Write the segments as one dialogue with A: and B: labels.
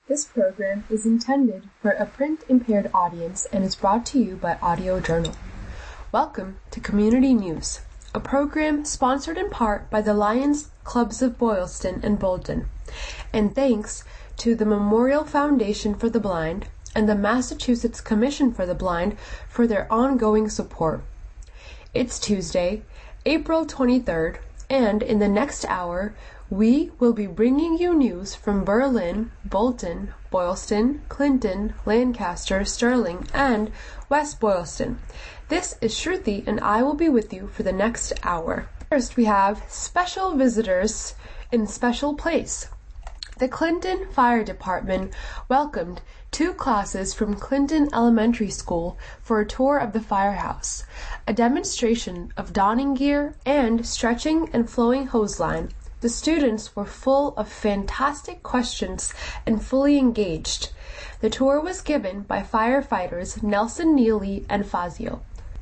A: This program is intended for a print-impaired audience and is brought to you by Audio Journal. Welcome to Community News, a program sponsored in part by the Lions Clubs of Boylston and Bolton, and thanks to the Memorial Foundation for the Blind and the Massachusetts Commission for the Blind for their ongoing support. It's Tuesday, April 23rd, and in the next hour, we will be bringing you news from Berlin, Bolton, Boylston, Clinton, Lancaster, Sterling, and West Boylston. This is Shruti, and I will be with you for the next hour. First, we have special visitors in special place. The Clinton Fire Department welcomed 2 classes from Clinton Elementary School for a tour of the firehouse, a demonstration of donning gear, and stretching and flowing hose line. The students were full of fantastic questions and fully engaged. The tour was given by firefighters Nelson Neely and Fazio.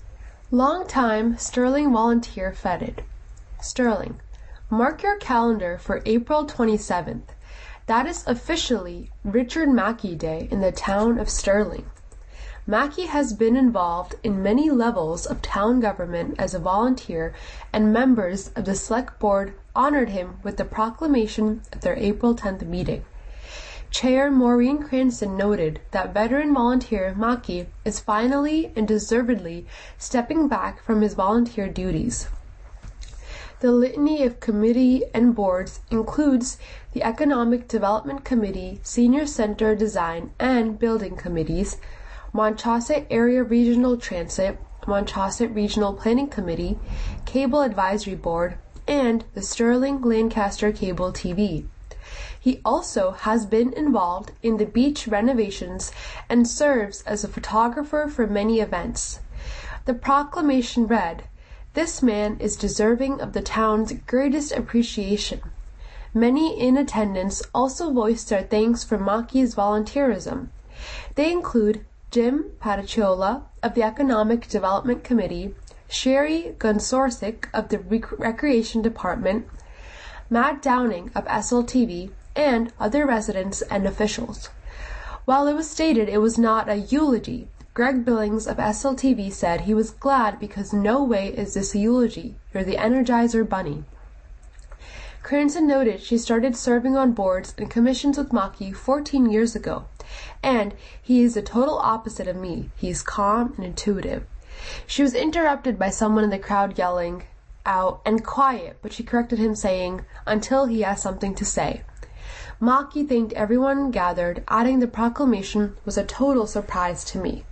A: Longtime Sterling volunteer feted. Sterling, mark your calendar for April 27th. That is officially Richard Mackey Day in the town of Sterling. Mackey has been involved in many levels of town government as a volunteer, and members of the select board honored him with the proclamation at their April 10th meeting. Chair Maureen Cranston noted that veteran volunteer Mackey is finally and deservedly stepping back from his volunteer duties. The litany of committee and boards includes the Economic Development Committee, Senior Center Design and Building Committees, Manchauset Area Regional Transit, Manchauset Regional Planning Committee, Cable Advisory Board, and the Sterling Lancaster Cable TV. He also has been involved in the beach renovations and serves as a photographer for many events. The proclamation read, "This man is deserving of the town's greatest appreciation." Many in attendance also voiced their thanks for Mackey's volunteerism. They include Jim Pataciola of the Economic Development Committee, Sherry Gonsorsic of the Recreation Department, Matt Downing of SLTV, and other residents and officials. While it was stated it was not a eulogy, Greg Billings of SLTV said he was glad because no way is this a eulogy, you're the Energizer Bunny. Cranston noted she started serving on boards and commissions with Mackey 14 years ago, and he is the total opposite of me. He's calm and intuitive. She was interrupted by someone in the crowd yelling out and quiet, but she corrected him saying, until he has something to say. Mackey thanked everyone gathered, adding the proclamation was a total surprise to me.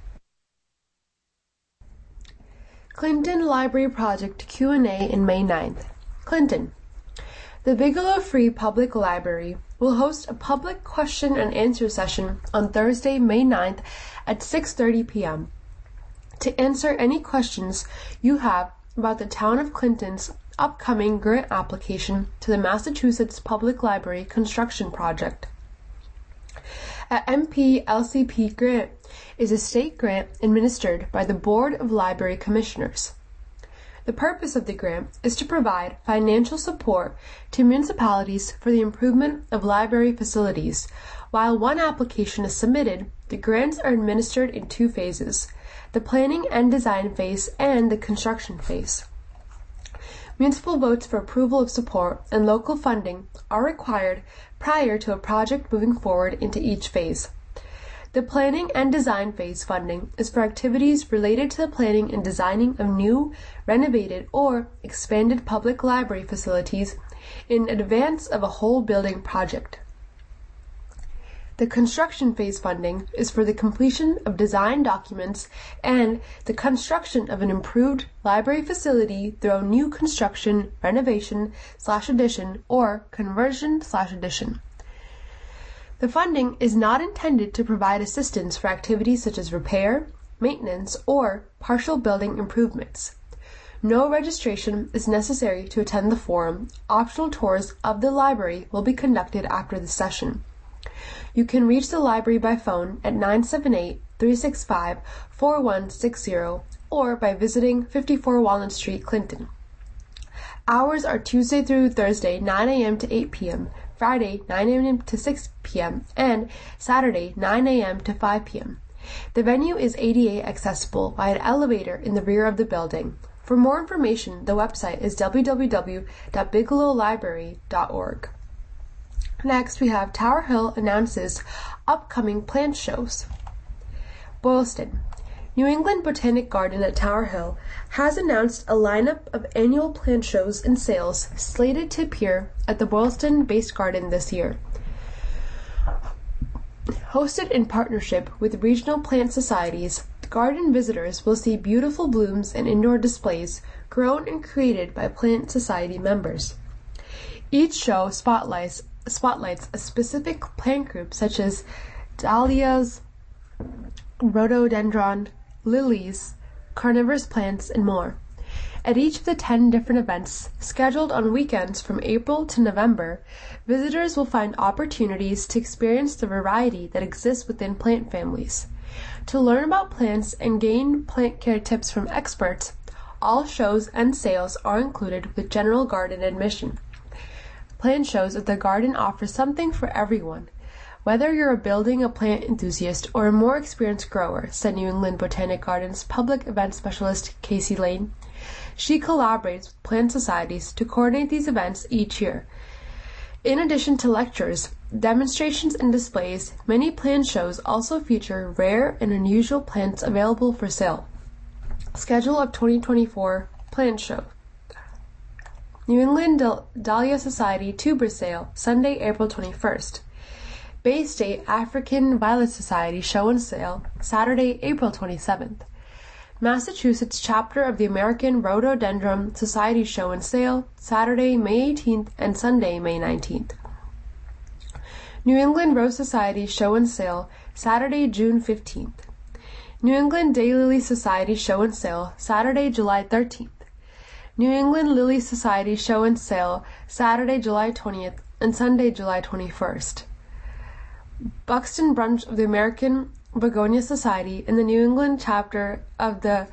A: Clinton Library Project Q&A in May 9th. Clinton. The Bigelow Free Public Library will host a public question and answer session on Thursday, May 9th at 6:30 p.m. to answer any questions you have about the town of Clinton's upcoming grant application to the Massachusetts Public Library construction project. A MP-LCP grant is a state grant administered by the Board of Library Commissioners. The purpose of the grant is to provide financial support to municipalities for the improvement of library facilities. While one application is submitted, the grants are administered in 2 phases, the planning and design phase and the construction phase. Municipal votes for approval of support and local funding are required prior to a project moving forward into each phase. The planning and design phase funding is for activities related to the planning and designing of new, renovated, or expanded public library facilities in advance of a whole building project. The construction phase funding is for the completion of design documents and the construction of an improved library facility through a new construction, renovation/addition, or conversion/addition. The funding is not intended to provide assistance for activities such as repair, maintenance, or partial building improvements. No registration is necessary to attend the forum. Optional tours of the library will be conducted after the session. You can reach the library by phone at 978-365-4160 or by visiting 54 Walnut Street, Clinton. Hours are Tuesday through Thursday, 9 a.m. to 8 p.m., Friday 9 a.m. to 6 p.m., and Saturday 9 a.m. to 5 p.m. The venue is ADA accessible by an elevator in the rear of the building. For more information, the website is www.bigelowlibrary.org. Next, we have Tower Hill announces upcoming plant shows. Boylston. New England Botanic Garden at Tower Hill has announced a lineup of annual plant shows and sales slated to appear at the Boylston-based garden this year. Hosted in partnership with regional plant societies, garden visitors will see beautiful blooms and indoor displays grown and created by plant society members. Each show spotlights a specific plant group such as dahlias, rhododendron, lilies, carnivorous plants, and more. At each of the 10 different events, scheduled on weekends from April to November, visitors will find opportunities to experience the variety that exists within plant families. To learn about plants and gain plant care tips from experts, all shows and sales are included with general garden admission. Plant shows at the garden offer something for everyone. Whether you're building a plant enthusiast or a more experienced grower, said New England Botanic Gardens public event specialist Casey Lane. She collaborates with plant societies to coordinate these events each year. In addition to lectures, demonstrations, and displays, many plant shows also feature rare and unusual plants available for sale. Schedule of 2024 Plant Show. New England Dahlia Society Tuber Sale, Sunday, April 21st. Bay State African Violet Society Show and Sale, Saturday, April 27th. Massachusetts chapter of the American Rhododendron Society Show and Sale, Saturday, May 18th and Sunday, May 19th. New England Rose Society Show and Sale, Saturday, June 15th. New England Daylily Society Show and Sale, Saturday, July 13th. New England Lily Society Show and Sale, Saturday, July 20th and Sunday, July 21st. Buxton Brunch of the American Begonia Society and the New England chapter of the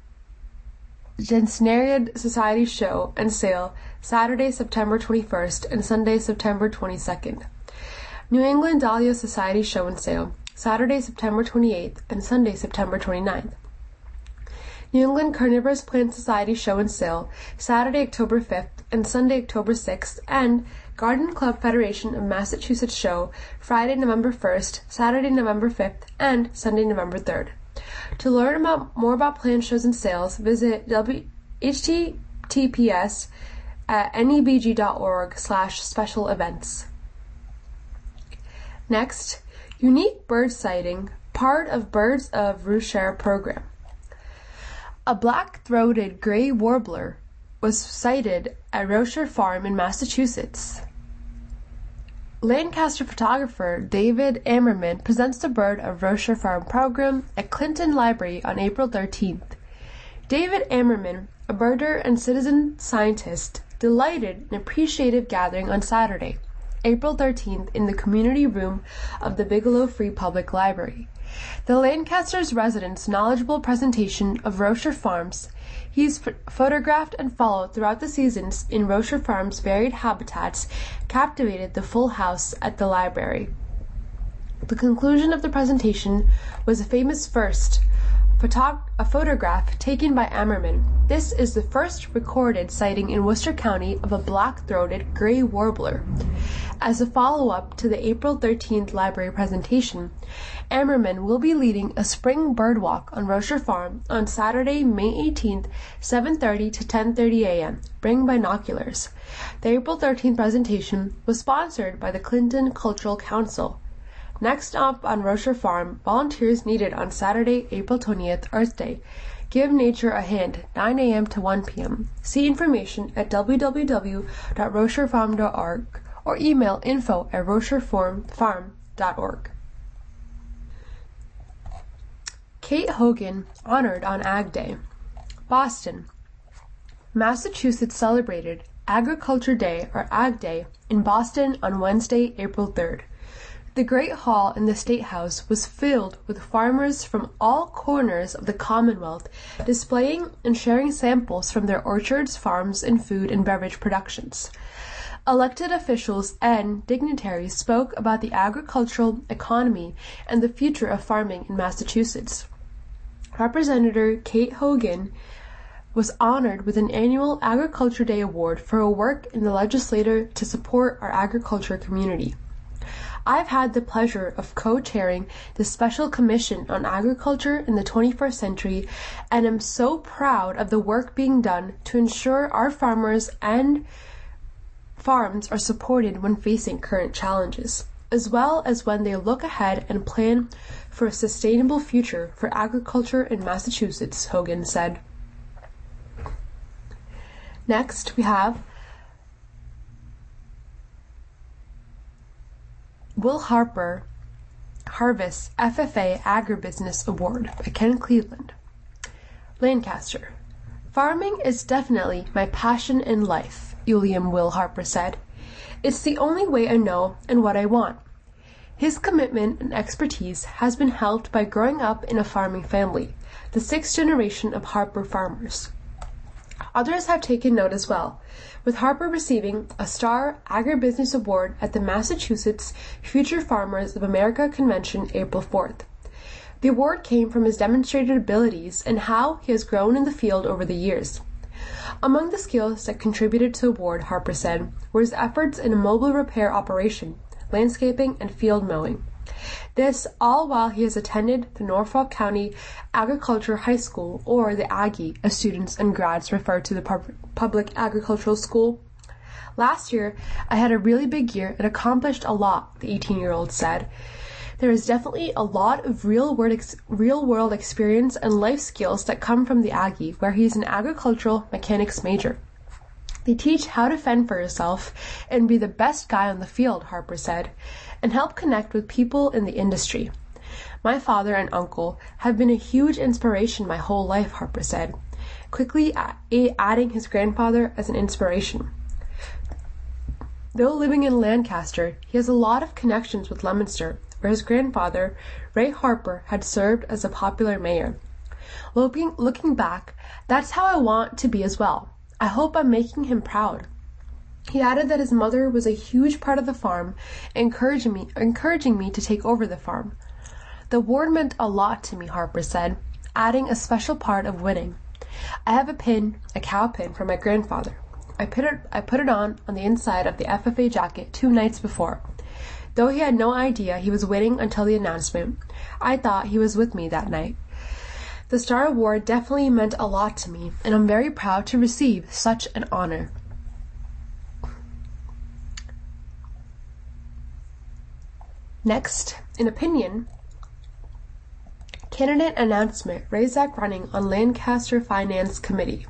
A: Gensneriad Society Show and Sale, Saturday, September 21st and Sunday, September 22nd. New England Dahlia Society Show and Sale, Saturday, September 28th and Sunday, September 29th. New England Carnivorous Plant Society Show and Sale, Saturday, October 5th and Sunday, October 6th, and Garden Club Federation of Massachusetts Show, Friday, November 1st, Saturday, November 5th, and Sunday, November 3rd. To learn more about plant shows and sales, visit https://nebg.org/special events. Next, unique bird sighting, part of Birds of Roucher program. A black-throated gray warbler was sighted at Roucher Farm in Massachusetts. Lancaster photographer David Ammerman presents the Bird of Roucher Farm program at Clinton Library on April 13th. David Ammerman, a birder and citizen scientist, delighted an appreciative gathering on Saturday, April 13th in the community room of the Bigelow Free Public Library. The Lancaster's residents' knowledgeable presentation of Roucher Farms, he's photographed and followed throughout the seasons in Roucher Farms' varied habitats, captivated the full house at the library. The conclusion of the presentation was a famous first, a photograph taken by Ammerman. This is the first recorded sighting in Worcester County of a black-throated gray warbler. As a follow-up to the April 13th library presentation, Ammerman will be leading a spring bird walk on Roucher Farm on Saturday, May 18th, 7:30 to 10:30 a.m. Bring binoculars. The April 13th presentation was sponsored by the Clinton Cultural Council. Next up on Roucher Farm, volunteers needed on Saturday, April 20th, Earth Day. Give nature a hand, 9 a.m. to 1 p.m. See information at www.roucherfarm.org or email info@roucherfarm.org. Kate Hogan honored on Ag Day. Boston. Massachusetts celebrated Agriculture Day or Ag Day in Boston on Wednesday, April 3rd. The Great Hall in the State House was filled with farmers from all corners of the Commonwealth displaying and sharing samples from their orchards, farms, and food and beverage productions. Elected officials and dignitaries spoke about the agricultural economy and the future of farming in Massachusetts. Representative Kate Hogan was honored with an annual Agriculture Day Award for her work in the legislature to support our agriculture community. I've had the pleasure of co-chairing the Special Commission on Agriculture in the 21st Century and am so proud of the work being done to ensure our farmers and farms are supported when facing current challenges, as well as when they look ahead and plan for a sustainable future for agriculture in Massachusetts, Hogan said. Next, we have Will Harper Harvest FFA Agribusiness Award by Ken Cleveland. Lancaster. Farming is definitely my passion in life, Will Harper said. It's the only way I know and what I want. His commitment and expertise has been helped by growing up in a farming family, the sixth generation of Harper farmers. Others have taken note as well, with Harper receiving a Star Agribusiness Award at the Massachusetts Future Farmers of America Convention April 4th. The award came from his demonstrated abilities and how he has grown in the field over the years. Among the skills that contributed to the award, Harper said, were his efforts in a mobile repair operation, landscaping, and field mowing. This all while he has attended the Norfolk County Agriculture High School, or the Aggie, as students and grads refer to the public agricultural school. Last year, I had a really big year and accomplished a lot, the 18-year-old said. There is definitely a lot of real-world experience and life skills that come from the Aggie, where he is an agricultural mechanics major. They teach how to fend for yourself and be the best guy on the field, Harper said, and help connect with people in the industry. My father and uncle have been a huge inspiration my whole life, Harper said, quickly adding his grandfather as an inspiration. Though living in Lancaster, he has a lot of connections with Leominster, where his grandfather, Ray Harper, had served as a popular mayor. Looking back, that's how I want to be as well. I hope I'm making him proud. He added that his mother was a huge part of the farm, encouraging me to take over the farm. The award meant a lot to me, Harper said, adding a special part of winning. I have a cow pin from my grandfather. I put it on the inside of the FFA jacket 2 nights before. Though he had no idea he was winning until the announcement, I thought he was with me that night. The Star Award definitely meant a lot to me, and I'm very proud to receive such an honor. Next, in opinion, candidate announcement, Razak running on Lancaster Finance Committee.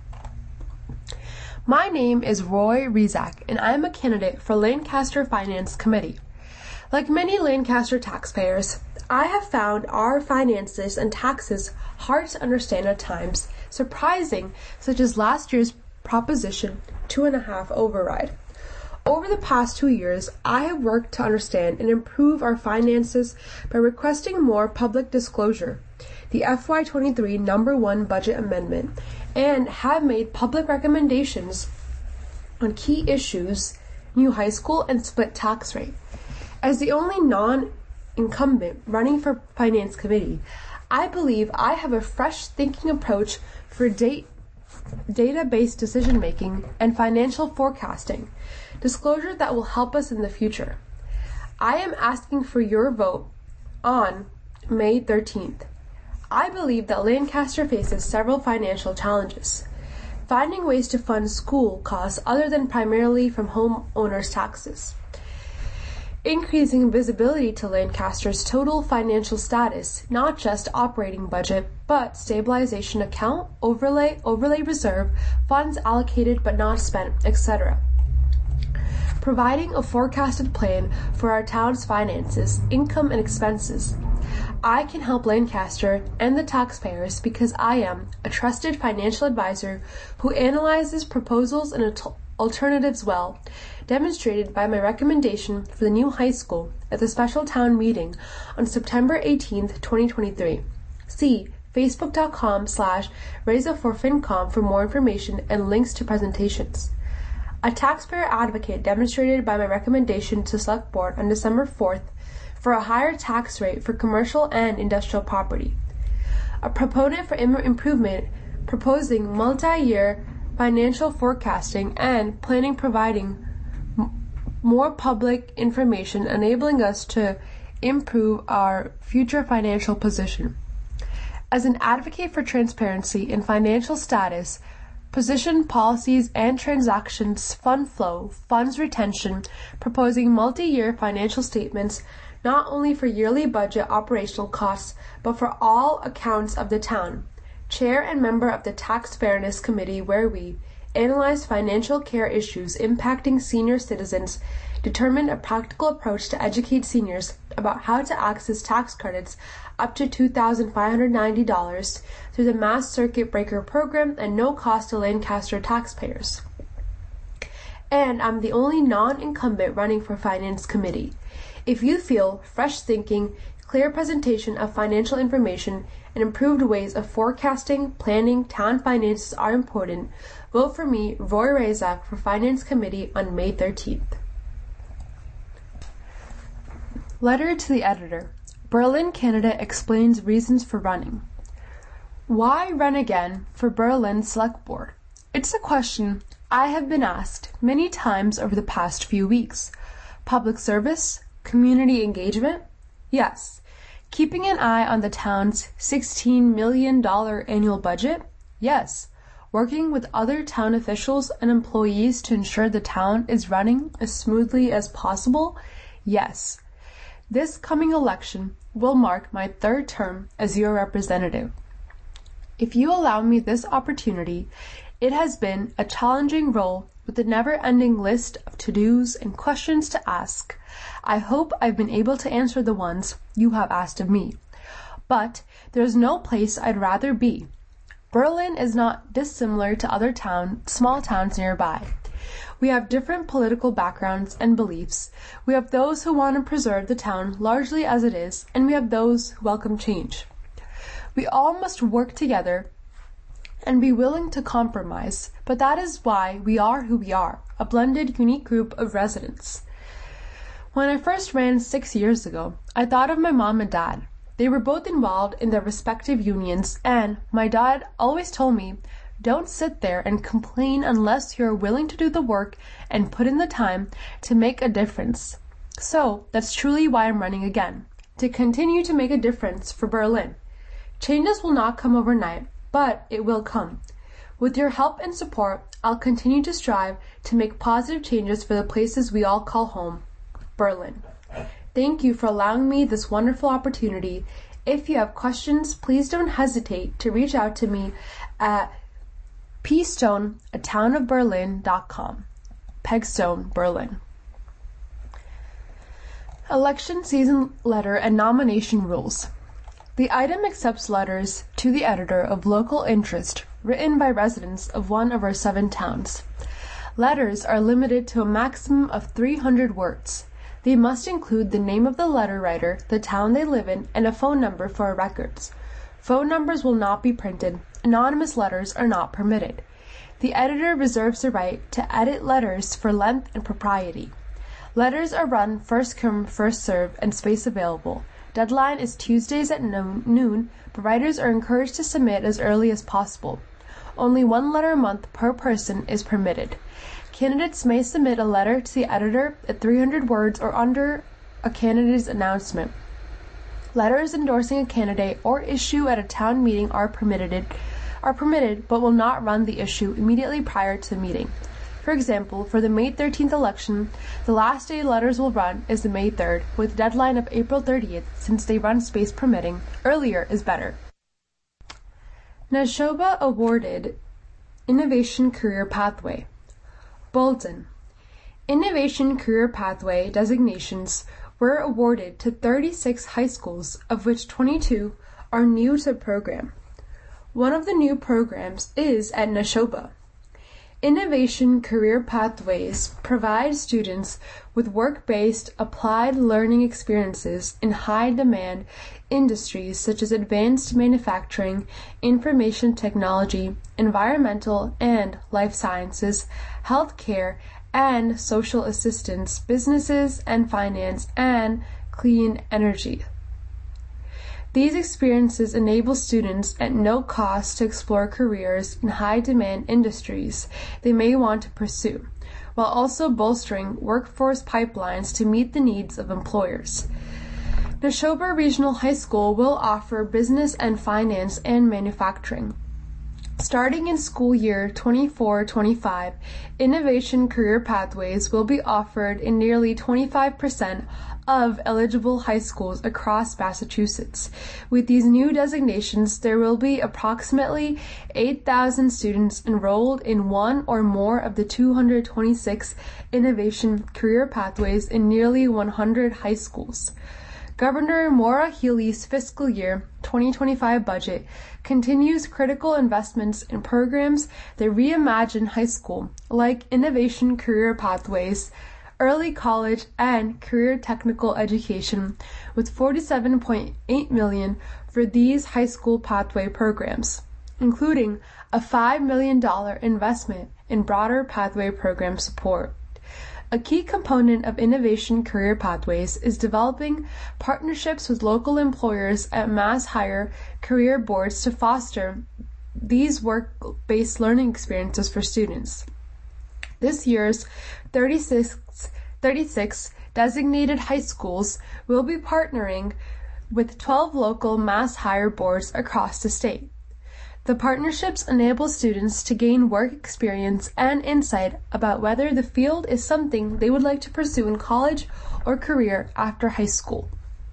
A: My name is Roy Razak, and I am a candidate for Lancaster Finance Committee. Like many Lancaster taxpayers, I have found our finances and taxes hard to understand at times, surprising, such as last year's Proposition 2.5 override. Over the past 2 years, I have worked to understand and improve our finances by requesting more public disclosure, the FY23 No. 1 budget amendment, and have made public recommendations on key issues, new high school and split tax rate. As the only non-incumbent running for Finance Committee, I believe I have a fresh thinking approach for data-based decision-making and financial forecasting, disclosure that will help us in the future. I am asking for your vote on May 13th. I believe that Lancaster faces several financial challenges. Finding ways to fund school costs other than primarily from homeowners' taxes. Increasing visibility to Lancaster's total financial status, not just operating budget, but stabilization account, overlay reserve, funds allocated but not spent, etc. Providing a forecasted plan for our town's finances, income, and expenses. I can help Lancaster and the taxpayers because I am a trusted financial advisor who analyzes proposals and alternatives well, demonstrated by my recommendation for the new high school at the special town meeting on September 18th, 2023. See facebook.com/RazaForFinCom for more information and links to presentations. a taxpayer advocate demonstrated by my recommendation to Select Board on December 4th for a higher tax rate for commercial and industrial property. A proponent for improvement proposing multi-year financial forecasting and planning, providing more public information enabling us to improve our future financial position. As an advocate for transparency in financial status, position policies and transactions, fund flow, funds retention, proposing multi-year financial statements not only for yearly budget operational costs, but for all accounts of the town. Chair and member of the Tax Fairness Committee, where we analyze financial care issues impacting senior citizens, determine a practical approach to educate seniors about how to access tax credits up to $2,590 through the Mass Circuit Breaker program and no cost to Lancaster taxpayers. And I'm the only non-incumbent running for Finance Committee. If you feel fresh thinking, clear presentation of financial information, and improved ways of forecasting, planning, town finances are important, vote for me, Roy Razak, for Finance Committee on May 13th. Letter to the Editor. Berlin candidate explains reasons for running. Why run again for Berlin Select Board? It's a question I have been asked many times over the past few weeks. Public service? Community engagement? Yes. Keeping an eye on the town's $16 million annual budget? Yes. Working with other town officials and employees to ensure the town is running as smoothly as possible? Yes. This coming election will mark my third term as your representative. If you allow me this opportunity, it has been a challenging role with a never-ending list of to-dos and questions to ask. I hope I've been able to answer the ones you have asked of me. But there's no place I'd rather be. Berlin is not dissimilar to other small towns nearby. We have different political backgrounds and beliefs. We have those who want to preserve the town largely as it is, and we have those who welcome change. We all must work together and be willing to compromise, but that is why we are who we are, a blended, unique group of residents. When I first ran 6 years ago, I thought of my mom and dad. They were both involved in their respective unions, and my dad always told me, don't sit there and complain unless you're willing to do the work and put in the time to make a difference. So that's truly why I'm running again, to continue to make a difference for Berlin. Changes will not come overnight, but it will come. With your help and support, I'll continue to strive to make positive changes for the places we all call home, Berlin. Thank you for allowing me this wonderful opportunity. If you have questions, please don't hesitate to reach out to me at pstone@townofberlin.com. Pegstone, Berlin. Election season letter and nomination rules. The item accepts letters to the editor of local interest written by residents of one of our 7 towns. Letters are limited to a maximum of 300 words. They must include the name of the letter writer, the town they live in, and a phone number for our records. Phone numbers will not be printed. Anonymous letters are not permitted. The editor reserves the right to edit letters for length and propriety. Letters are run first come, first served, and space available. Deadline is Tuesdays at noon, but writers are encouraged to submit as early as possible. Only 1 letter a month per person is permitted. Candidates may submit a letter to the editor at 300 words or under a candidate's announcement. Letters endorsing a candidate or issue at a town meeting are permitted, but will not run the issue immediately prior to the meeting. For example, for the May 13th election, the last day letters will run is the May 3rd, with a deadline of April 30th, since they run space permitting. Earlier is better. Nashoba awarded Innovation Career Pathway. Bolton. Innovation Career Pathway designations were awarded to 36 high schools, of which 22 are new to the program. One of the new programs is at Nashoba. Innovation Career Pathways provide students with work-based applied learning experiences in high-demand industries such as advanced manufacturing, information technology, environmental and life sciences, healthcare, and social assistance, businesses and finance, and clean energy. These experiences enable students at no cost to explore careers in high-demand industries they may want to pursue, while also bolstering workforce pipelines to meet the needs of employers. Neshoba Regional High School will offer business and finance and manufacturing. Starting in school year 24-25, Innovation Career Pathways will be offered in nearly 25% of eligible high schools across Massachusetts. With these new designations, there will be approximately 8,000 students enrolled in one or more of the 226 Innovation Career Pathways in nearly 100 high schools. Governor Maura Healey's fiscal year 2025 budget continues critical investments in programs that reimagine high school, like Innovation Career Pathways, early college, and career technical education, with $47.8 million for these high school pathway programs, including a $5 million investment in broader pathway program support. A key component of Innovation Career Pathways is developing partnerships with local employers at MassHire career boards to foster these work-based learning experiences for students. This year's 36 designated high schools will be partnering with 12 local MassHire boards across the state. The partnerships enable students to gain work experience and insight about whether the field is something they would like to pursue in college or career after high school.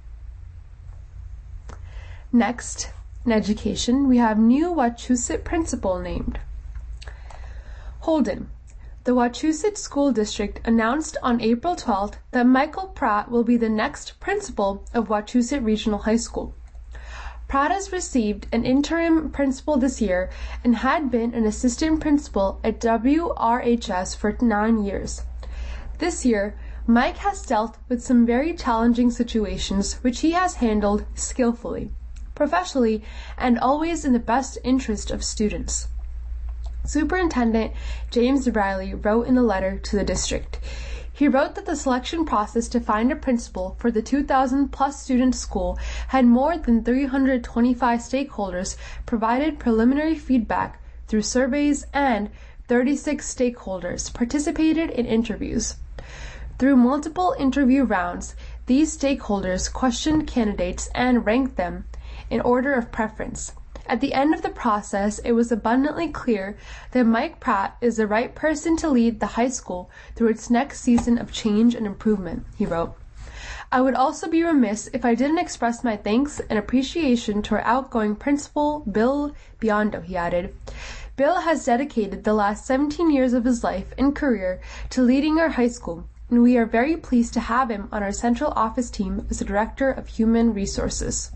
A: Next, in education, we have new Wachusett principal named. Holden. The Wachusett School District announced on April 12th that Michael Pratt will be the next principal of Wachusett Regional High School. Pratt has received an interim principal this year and had been an assistant principal at WRHS for 9 years. This year, Mike has dealt with some very challenging situations which he has handled skillfully, professionally, and always in the best interest of students. Superintendent James Riley wrote in a letter to the district. He wrote that the selection process to find a principal for the 2,000-plus student school had more than 325 stakeholders provided preliminary feedback through surveys, and 36 stakeholders participated in interviews. Through multiple interview rounds, these stakeholders questioned candidates and ranked them in order of preference. At the end of the process, it was abundantly clear that Mike Pratt is the right person to lead the high school through its next season of change and improvement, he wrote. I would also be remiss if I didn't express my thanks and appreciation to our outgoing principal, Bill Biondo, he added. Bill has dedicated the last 17 years of his life and career to leading our high school, and we are very pleased to have him on our central office team as the Director of Human Resources.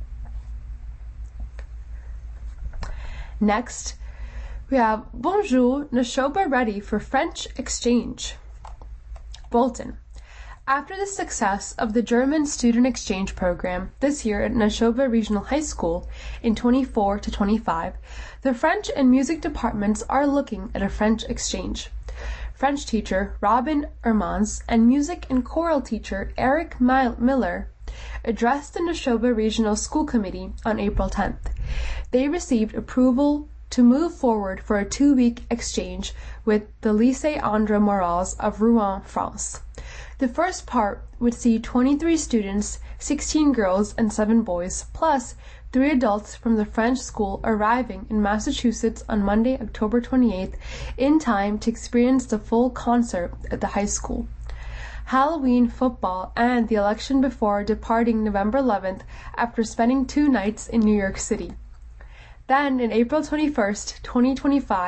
A: Next, we have Bonjour, Neshoba ready for French exchange. Bolton. After the success of the German student exchange program this year at Neshoba Regional High School in 24-25, the French and music departments are looking at a French exchange. French teacher Robin Ermans and music and choral teacher Eric Miller addressed the Neshoba Regional School Committee on April 10th. They received approval to move forward for a 2-week exchange with the Lycée André Morales of Rouen, France. The first part would see 23 students, 16 girls and 7 boys, plus 3 adults from the French school arriving in Massachusetts on Monday, October 28th, in time to experience the full concert at the high school. Halloween football and the election before departing November 11th after spending 2 nights in New York City. Then, on April 21st, 2025,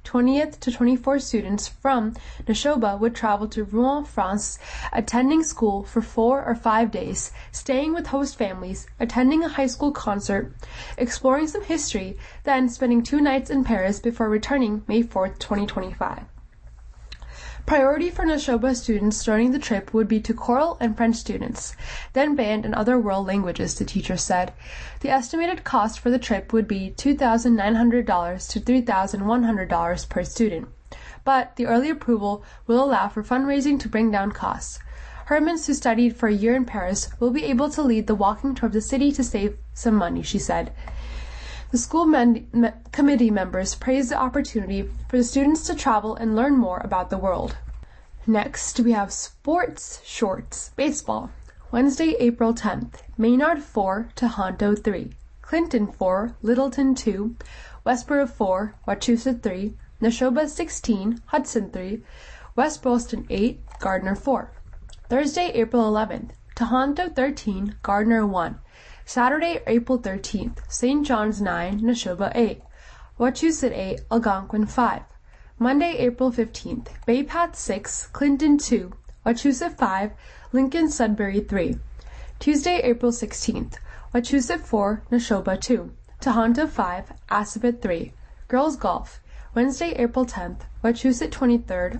A: 20th to 24th students from Neshoba would travel to Rouen, France, attending school for 4 or 5 days, staying with host families, attending a high school concert, exploring some history, then spending 2 nights in Paris before returning May 4th, 2025. Priority for Neshoba students starting the trip would be to choral and French students, then band and other world languages, the teacher said. The estimated cost for the trip would be $2,900 to $3,100 per student, but the early approval will allow for fundraising to bring down costs. Hermans, who studied for a year in Paris, will be able to lead the walking tour of the city to save some money, she said. The school committee members praised the opportunity for the students to travel and learn more about the world. Next, we have sports shorts. Baseball. Wednesday, April 10th. Maynard 4, Tohoto 3. Clinton 4, Littleton 2. Westboro 4, Wachusett 3. Neshoba 16, Hudson 3. West Boylston 8, Gardner 4. Thursday, April 11th. Tohoto 13, Gardner 1. Saturday, April 13th, St. John's 9, Neshoba 8, Wachusett 8, Algonquin 5. Monday, April 15th, Bay Path 6, Clinton 2, Wachusett 5, Lincoln Sudbury 3. Tuesday, April 16th, Wachusett 4, Neshoba 2, Tohoto 5, Assabet 3. Girls Golf. Wednesday, April 10th, Wachusett 23rd,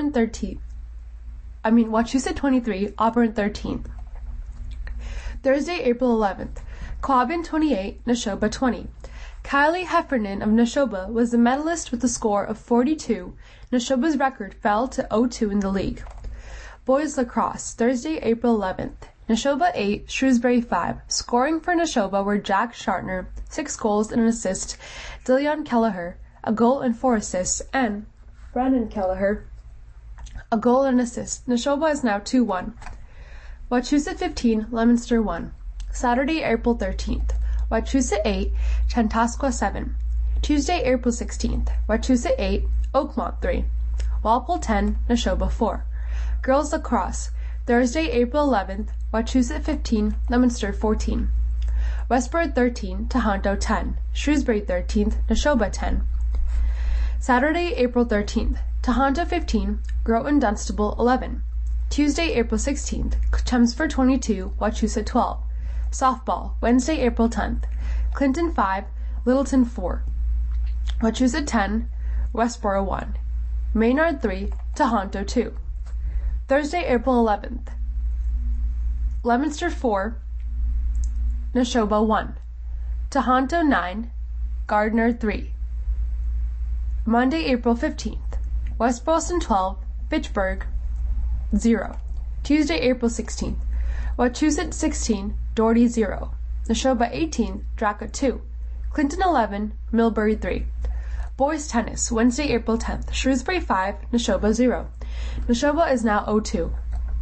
A: Wachusett 23, Auburn 13th. Thursday, April 11th, Quabbin 28, Neshoba 20. Kylie Heffernan of Neshoba was the medalist with a score of 42. Neshoba's record fell to 0-2 in the league. Boys Lacrosse, Thursday, April 11th. Neshoba 8, Shrewsbury 5. Scoring for Neshoba were Jack Shartner, 6 goals and an assist, Dillion Kelleher, a goal and 4 assists, and Brandon Kelleher, a goal and assist. Neshoba is now 2-1. Wachusett 15, Leominster 1. Saturday, April 13th. Wachusett 8, Chantasqua 7. Tuesday, April 16th. Wachusett 8, Oakmont 3. Walpole 10, Neshoba 4. Girls Lacrosse. Thursday, April 11th. Wachusett 15, Leominster 14. Westboro 13, Tohoto 10. Shrewsbury 13th, Neshoba 10. Saturday, April 13th. Tohoto 15, Groton Dunstable 11. Tuesday, April 16th, Chelmsford 22, Wachusett 12. Softball, Wednesday, April 10th. Clinton 5, Littleton 4. Wachusett 10, Westboro 1. Maynard 3, Tohoto 2. Thursday, April 11th. Leominster 4, Neshoba 1. Tohoto 9, Gardner 3. Monday, April 15th. West Boylston 12, Fitchburg 0. Tuesday, April 16th. Wachusett 16, Doherty 0. Neshoba 18, Dracut 2. Clinton 11, Millbury 3. Boys Tennis, Wednesday, April 10th. Shrewsbury 5, Neshoba 0. Neshoba is now 0-2.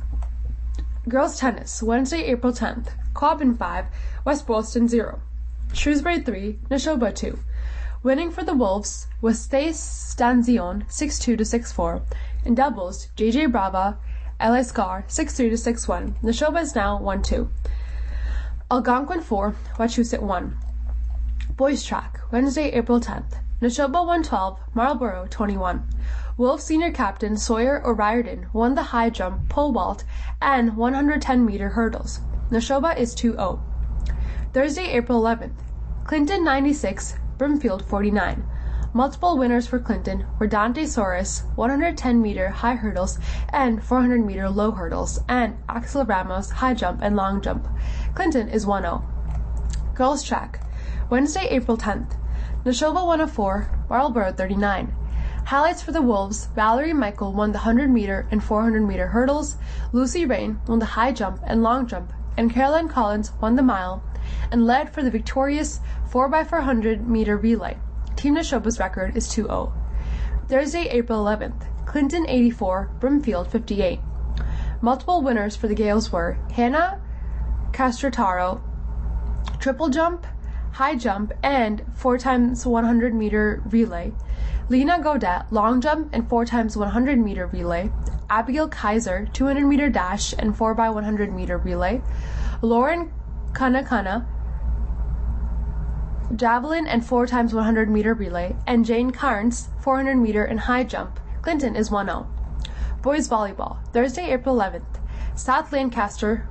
A: Girls Tennis, Wednesday, April 10th. Quabbin 5, West Boylston 0. Shrewsbury 3, Neshoba 2. Winning for the Wolves was Stace Stanzion 6-2 to 6-4. In doubles, J.J. Brava, L.A. Scar 6-3 to 6-1. Neshoba is now 1-2. Algonquin 4, Wachusett 1. Boys Track, Wednesday, April 10th. Neshoba 112, Marlborough 21. Wolves senior captain Sawyer O'Riordan won the high jump, pole vault, and 110-meter hurdles. Neshoba is 2-0. Thursday, April 11th. Clinton 96, Brimfield 49. Multiple winners for Clinton were Dante Soros, 110-meter high hurdles and 400-meter low hurdles, and Axel Ramos, high jump and long jump. Clinton is 1-0. Girls Track, Wednesday, April 10th. Neshoba 104, Marlborough 39. Highlights for the Wolves: Valerie Michael won the 100-meter and 400-meter hurdles, Lucy Rain won the high jump and long jump, and Caroline Collins won the mile and led for the victorious 4x400-meter relay. Team Neshoba's record is 2-0. Thursday, April 11th. Clinton 84, Brimfield 58. Multiple winners for the Gales were Hannah Castrotaro, triple jump, high jump, and 4x100-meter relay. Lena Godet, long jump and 4x100-meter relay. Abigail Kaiser, 200-meter dash and 4x100-meter relay. Lauren Kanakana, javelin and 4x100-meter relay, and Jane Carnes, 400-meter and high jump. Clinton is 1-0. Boys volleyball, Thursday, April 11th. South Lancaster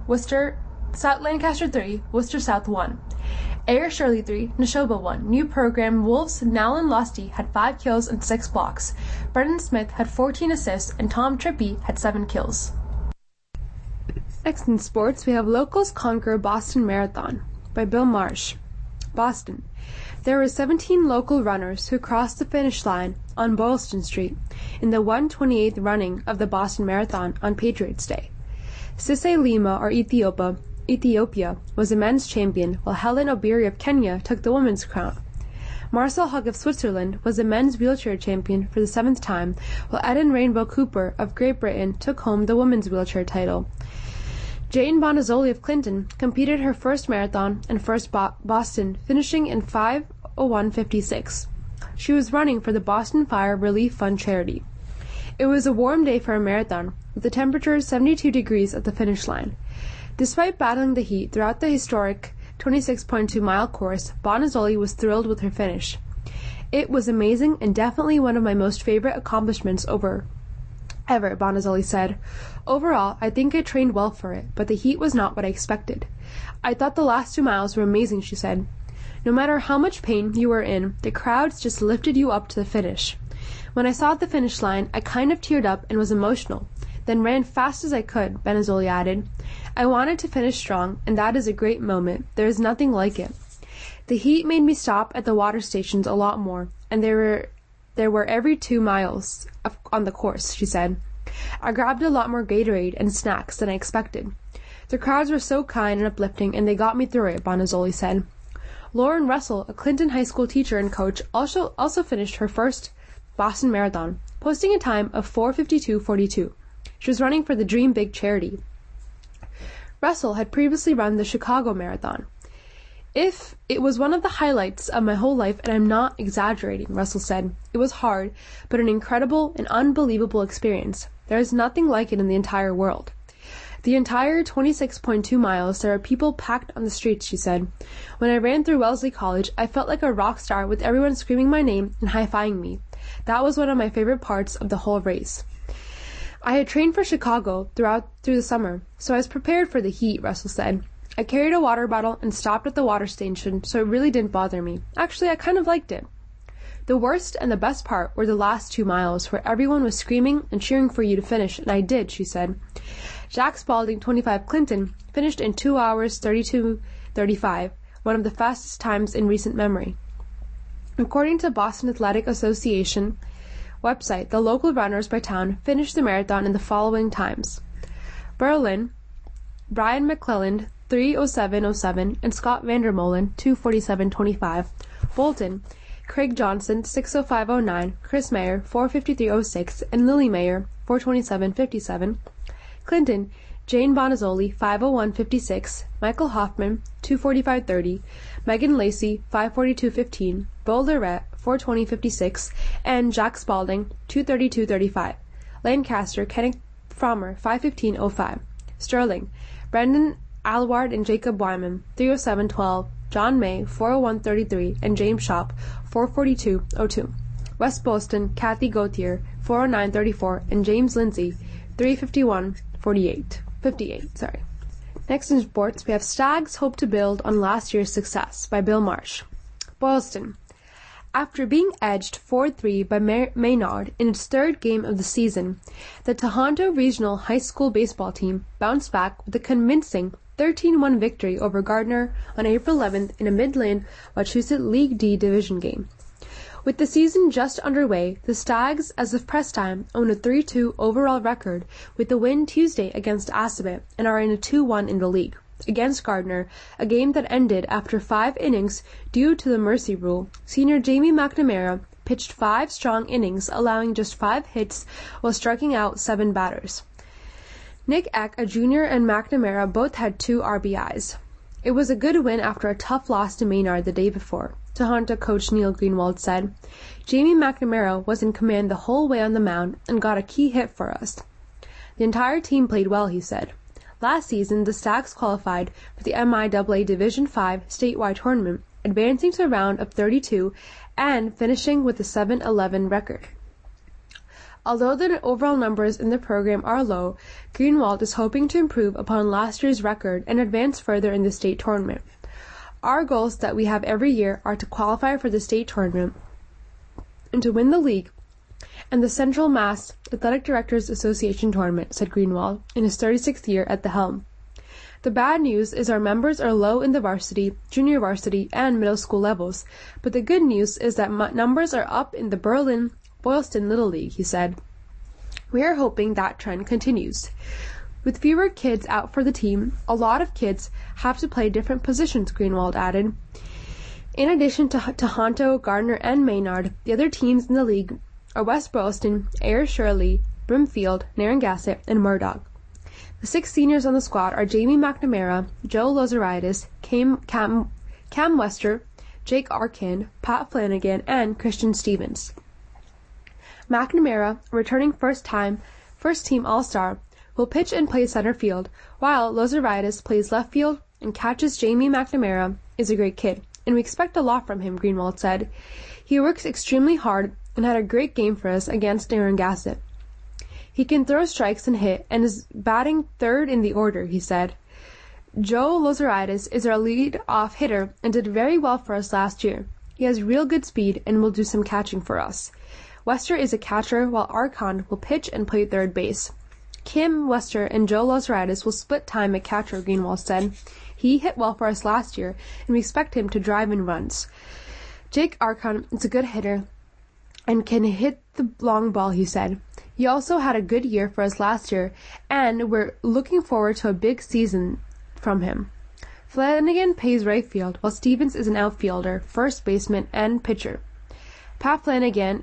A: 3, Worcester South 1. Ayr Shirley 3, Neshoba 1. New program, Wolves Nowlan Losty had 5 kills and 6 blocks. Brendan Smith had 14 assists and Tom Trippy had 7 kills. Next in sports, we have Locals Conquer Boston Marathon by Bill Marsh. Boston. There were 17 local runners who crossed the finish line on Boylston Street in the 128th running of the Boston Marathon on Patriots' Day. Sisay Lima, or Ethiopia, was the men's champion, while Helen Obiri of Kenya took the women's crown. Marcel Hug of Switzerland was the men's wheelchair champion for the 7th time, while Eden Rainbow Cooper of Great Britain took home the women's wheelchair title. Jane Bonazzoli of Clinton competed her first marathon and first Boston, finishing in 5:01:56. She was running for the Boston Fire Relief Fund charity. It was a warm day for a marathon, with the temperature 72 degrees at the finish line. Despite battling the heat throughout the historic 26.2-mile course, Bonazzoli was thrilled with her finish. It was amazing and definitely one of my most favorite accomplishments ever, Bonazzoli said. Overall, I think I trained well for it, but the heat was not what I expected. I thought the last 2 miles were amazing, she said. No matter how much pain you were in, the crowds just lifted you up to the finish. When I saw the finish line, I kind of teared up and was emotional, then ran fast as I could, Bonazzoli added. I wanted to finish strong, and that is a great moment. There is nothing like it. The heat made me stop at the water stations a lot more, and there were every 2 miles on the course, she said. I grabbed a lot more Gatorade and snacks than I expected. The crowds were so kind and uplifting, and they got me through it, Bonazzoli said. Lauren Russell, a Clinton High School teacher and coach, also finished her first Boston Marathon, posting a time of 4:52:42. She was running for the Dream Big charity. Russell had previously run the Chicago Marathon. It was one of the highlights of my whole life, and I'm not exaggerating, Russell said. It was hard, but an incredible and unbelievable experience. There is nothing like it in the entire world. The entire 26.2 miles, there were people packed on the streets, she said. When I ran through Wellesley College, I felt like a rock star with everyone screaming my name and high-fiving me. That was one of my favorite parts of the whole race. I had trained for Chicago through the summer, so I was prepared for the heat, Russell said. I carried a water bottle and stopped at the water station, so it really didn't bother me. Actually, I kind of liked it. The worst and the best part were the last 2 miles, where everyone was screaming and cheering for you to finish, and I did, she said. Jack Spalding, 25 Clinton, finished in 2 hours 32:35, one of the fastest times in recent memory. According to Boston Athletic Association website, the local runners by town finished the marathon in the following times. Berlin, Brian McClelland, 3:07:07, and Scott Vandermolen, 2:47:25. Bolton, Craig Johnson, 6:05:09, Chris Mayer, 4:53:06, and Lily Mayer, 4:27:57. Clinton, Jane Bonazzoli, 5:01:56, Michael Hoffman, 2:45:30, Megan Lacey, 5:42:15, Boulder Rhett, 4:20:56, and Jack Spalding, 2:32:35. Lancaster, Kenneth Frommer, 5:15:05. Sterling, Brendan Alward and Jacob Wyman, 3:07:12. John May, 4:01:33, and James Shop, 4:42:02. West Boston, Kathy Gauthier, 4:09:34, and James Lindsay, 3:51:58. Next in sports, we have Stags hope to build on last year's success by Bill Marsh. Boylston. After being edged 4-3 by Maynard in its 3rd game of the season, the Tohoto Regional High School baseball team bounced back with a convincing 13-1 victory over Gardner on April 11th in a Midland, Wachusett League D division game. With the season just underway, the Stags, as of press time, own a 3-2 overall record with the win Tuesday against Assabet and are in a 2-1 in the league. Against Gardner, a game that ended after 5 innings due to the mercy rule, senior Jamie McNamara pitched 5 strong innings, allowing just 5 hits while striking out 7 batters. Nick Eck, a junior, and McNamara both had 2 RBIs. It was a good win after a tough loss to Maynard the day before, Tohoto coach Neil Greenwald said. Jamie McNamara was in command the whole way on the mound and got a key hit for us. The entire team played well, he said. Last season, the Stags qualified for the MIAA Division V statewide tournament, a advancing to a round of 32 and finishing with a 7-11 record. Although the overall numbers in the program are low, Greenwald is hoping to improve upon last year's record and advance further in the state tournament. Our goals that we have every year are to qualify for the state tournament and to win the league and the Central Mass Athletic Directors Association tournament, said Greenwald, in his 36th year at the helm. The bad news is our members are low in the varsity, junior varsity, and middle school levels, but the good news is that numbers are up in the Boylston Little League, he said. We are hoping that trend continues. With fewer kids out for the team, a lot of kids have to play different positions, Greenwald added. In addition to Honto, Gardner, and Maynard, the other teams in the league are West Boylston, Ayr Shirley, Brimfield, Narragansett, and Murdoch. The 6 seniors on the squad are Jamie McNamara, Joe Lozeritis, Cam Wester, Jake Arkin, Pat Flanagan, and Christian Stevens. McNamara, returning first-team All-Star, will pitch and play center field, while Lozeritis plays left field and catches. Jamie McNamara is a great kid, and we expect a lot from him, Greenwald said. He works extremely hard and had a great game for us against Narragansett. He can throw strikes and hit, and is batting third in the order, he said. Joe Lozeritis is our lead-off hitter and did very well for us last year. He has real good speed and will do some catching for us. Wester is a catcher, while Archon will pitch and play third base. Kim Wester and Joe Lozeritis will split time at catcher, Greenwald said. He hit well for us last year, and we expect him to drive in runs. Jake Archon is a good hitter and can hit the long ball, he said. He also had a good year for us last year, and we're looking forward to a big season from him. Flanagan plays right field, while Stevens is an outfielder, first baseman, and pitcher. Pat Flanagan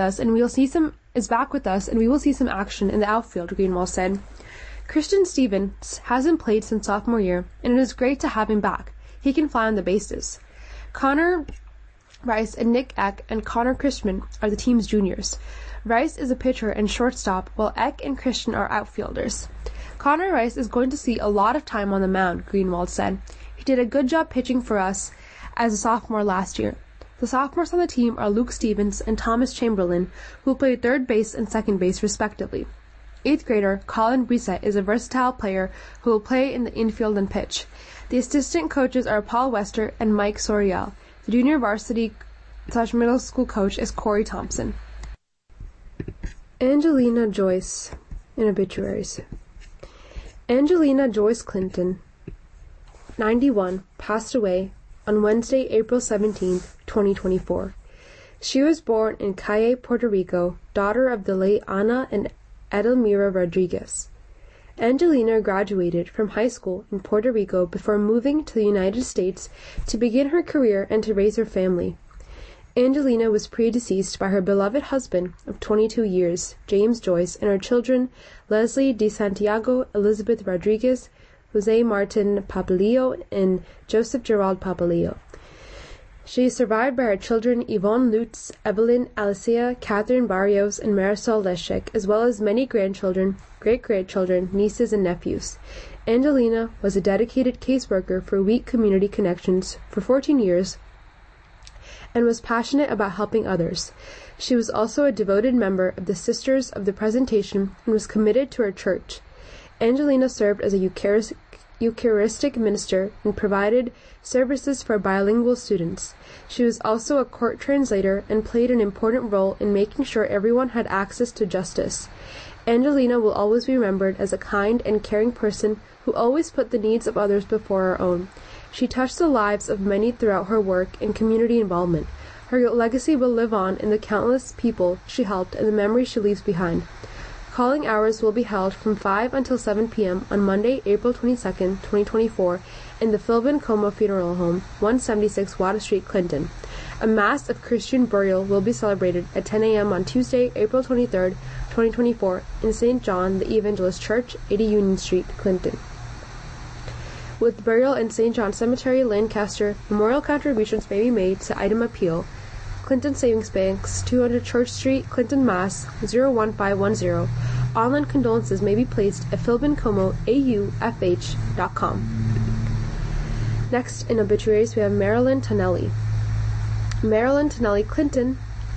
A: is back with us, and we will see some action in the outfield, Greenwald said. Christian Stevens hasn't played since sophomore year, and it is great to have him back. He can fly on the bases. Connor Rice and Nick Eck and Connor Christian are the team's juniors. Rice is a pitcher and shortstop, while Eck and Christian are outfielders. Connor Rice is going to see a lot of time on the mound, Greenwald said. He did a good job pitching for us as a sophomore last year. The sophomores on the team are Luke Stevens and Thomas Chamberlain, who play third base and second base respectively. 8th grader Colin Brissett is a versatile player who will play in the infield and pitch. The assistant coaches are Paul Wester and Mike Soriel. The junior varsity/middle school coach is Corey Thompson. Angelina Joyce in obituaries. Angelina Joyce Clinton, 91, passed away on Wednesday, April 17, 2024. She was born in Calle, Puerto Rico, daughter of the late Ana and Edelmira Rodriguez. Angelina graduated from high school in Puerto Rico before moving to the United States to begin her career and to raise her family. Angelina was predeceased by her beloved husband of 22 years, James Joyce, and her children, Leslie de Santiago, Elizabeth Rodriguez, Jose Martin Papalillo, and Joseph Gerald Papalillo. She is survived by her children Yvonne Lutz, Evelyn Alicia, Catherine Barrios, and Marisol Leszek, as well as many grandchildren, great-grandchildren, nieces, and nephews. Angelina was a dedicated caseworker for Wheat Community Connections for 14 years and was passionate about helping others. She was also a devoted member of the Sisters of the Presentation and was committed to her church. Angelina served as a Eucharistic minister and provided services for bilingual students. She was also a court translator and played an important role in making sure everyone had access to justice. Angelina will always be remembered as a kind and caring person who always put the needs of others before her own. She touched the lives of many throughout her work and community involvement. Her legacy will live on in the countless people she helped and the memories she leaves behind. Calling hours will be held from 5 until 7 p.m. on Monday, April 22, 2024, in the Philbin Como Funeral Home, 176 Water Street, Clinton. A Mass of Christian burial will be celebrated at 10 a.m. on Tuesday, April 23, 2024, in St. John the Evangelist Church, 80 Union Street, Clinton. With burial in St. John Cemetery, Lancaster, memorial contributions may be made to item appeal, Clinton Savings Banks, 200 Church Street, Clinton, Mass. 01510. Online condolences may be placed at philbincomoaufh.com. Next, in obituaries, we have Marilyn Tonelli. Marilyn Tonelli Clinton,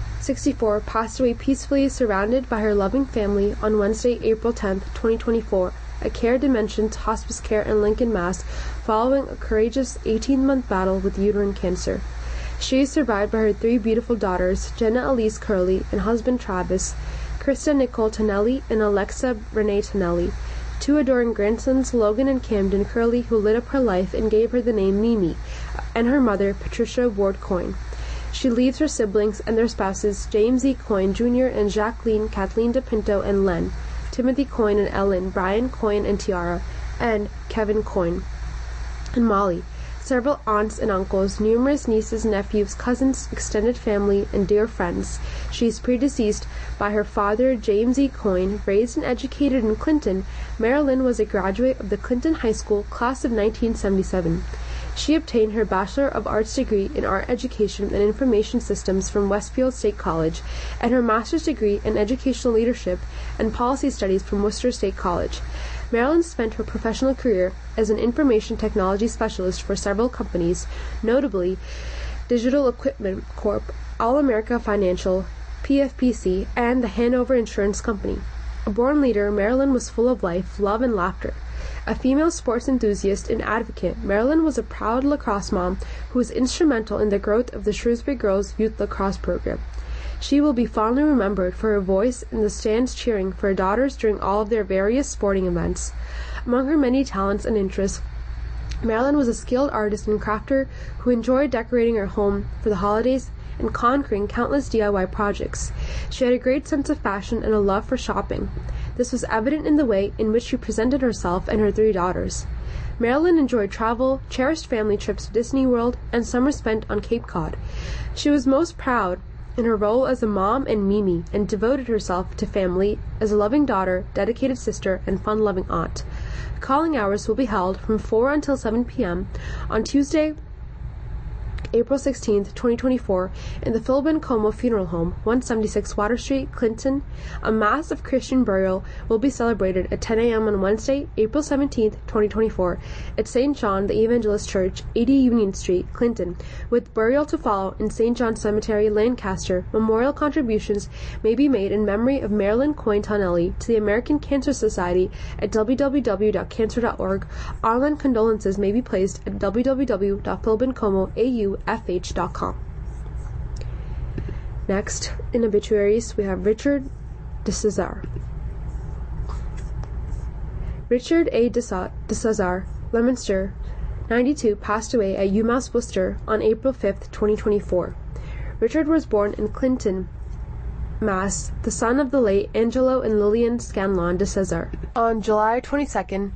A: 64, passed away peacefully surrounded by her loving family on Wednesday, April 10, 2024, at Care Dimensions Hospice Care in Lincoln, Mass., following a courageous 18-month battle with uterine cancer. She is survived by her 3 beautiful daughters, Jenna Elise Curley and husband Travis, Krista Nicole Tonelli and Alexa Renee Tonelli, 2 adoring grandsons, Logan and Camden Curley, who lit up her life and gave her the name Mimi, and her mother, Patricia Ward Coyne. She leaves her siblings and their spouses, James E. Coyne Jr. and Jacqueline, Kathleen DePinto and Len, Timothy Coyne and Ellen, Brian Coyne and Tiara, and Kevin Coyne, and Molly, several aunts and uncles, numerous nieces, nephews, cousins, extended family, and dear friends. She is predeceased by her father, James E. Coyne. Raised and educated in Clinton, Marilyn was a graduate of the Clinton High School class of 1977. She obtained her Bachelor of Arts degree in Art Education and Information Systems from Westfield State College and her Master's degree in Educational Leadership and Policy Studies from Worcester State College. Marilyn spent her professional career as an information technology specialist for several companies, notably Digital Equipment Corp., All America Financial, PFPC, and the Hanover Insurance Company. A born leader, Marilyn was full of life, love, and laughter. A female sports enthusiast and advocate, Marilyn was a proud lacrosse mom who was instrumental in the growth of the Shrewsbury Girls Youth Lacrosse Program. She will be fondly remembered for her voice in the stands cheering for her daughters during all of their various sporting events. Among her many talents and interests, Marilyn was a skilled artist and crafter who enjoyed decorating her home for the holidays and conquering countless DIY projects. She had a great sense of fashion and a love for shopping. This was evident in the way in which she presented herself and her 3 daughters. Marilyn enjoyed travel, cherished family trips to Disney World, and summers spent on Cape Cod. She was most proud in her role as a mom and Mimi, and devoted herself to family as a loving daughter, dedicated sister, and fun-loving aunt. Calling hours will be held from 4 until 7 p.m. on Tuesday, April 16, 2024, in the Philbin Como Funeral Home, 176 Water Street, Clinton. A Mass of Christian burial will be celebrated at 10 a.m. on Wednesday, April 17, 2024, at St. John the Evangelist Church, 80 Union Street, Clinton, with burial to follow in St. John Cemetery, Lancaster. Memorial contributions may be made in memory of Marilyn Coyne Tonelli to the American Cancer Society at www.cancer.org. Online condolences may be placed at www.philbincomoaufh.com. Next, in obituaries, we have Richard DeCesar. Richard A. DeCesar, Leominster, 92, passed away at UMass Worcester on April 5, 2024. Richard was born in Clinton, Mass., the son of the late Angelo and Lillian Scanlon DeCesar, on July 22,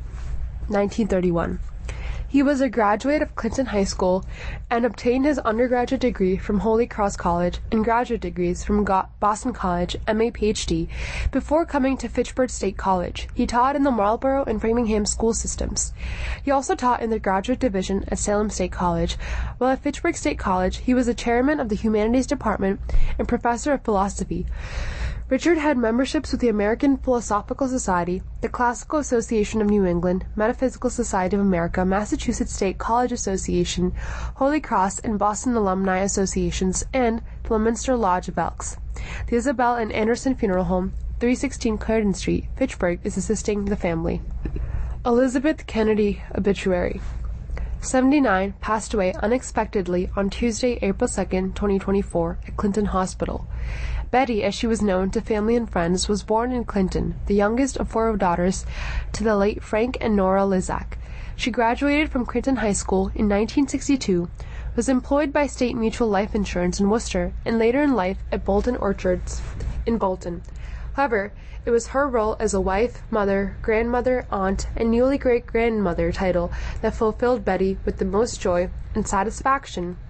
A: 1931. He was a graduate of Clinton High School and obtained his undergraduate degree from Holy Cross College and graduate degrees from Boston College, MA PhD, before coming to Fitchburg State College. He taught in the Marlborough and Framingham school systems. He also taught in the graduate division at Salem State College. While at Fitchburg State College, he was the chairman of the Humanities Department and professor of philosophy. Richard had memberships with the American Philosophical Society, the Classical Association of New England, Metaphysical Society of America, Massachusetts State College Association, Holy Cross and Boston Alumni Associations, and the Leominster Lodge of Elks. The Isabel and Anderson Funeral Home, 316 Clarendon Street, Fitchburg, is assisting the family. Elizabeth Kennedy obituary. 79, passed away unexpectedly on Tuesday, April 2, 2024, at Clinton Hospital. Betty, as she was known to family and friends, was born in Clinton, the youngest of 4 daughters to the late Frank and Nora Lizak. She graduated from Clinton High School in 1962, was employed by State Mutual Life Insurance in Worcester, and later in life at Bolton Orchards in Bolton. However, it was her role as a wife, mother, grandmother, aunt, and newly great-grandmother title that fulfilled Betty with the most joy and satisfaction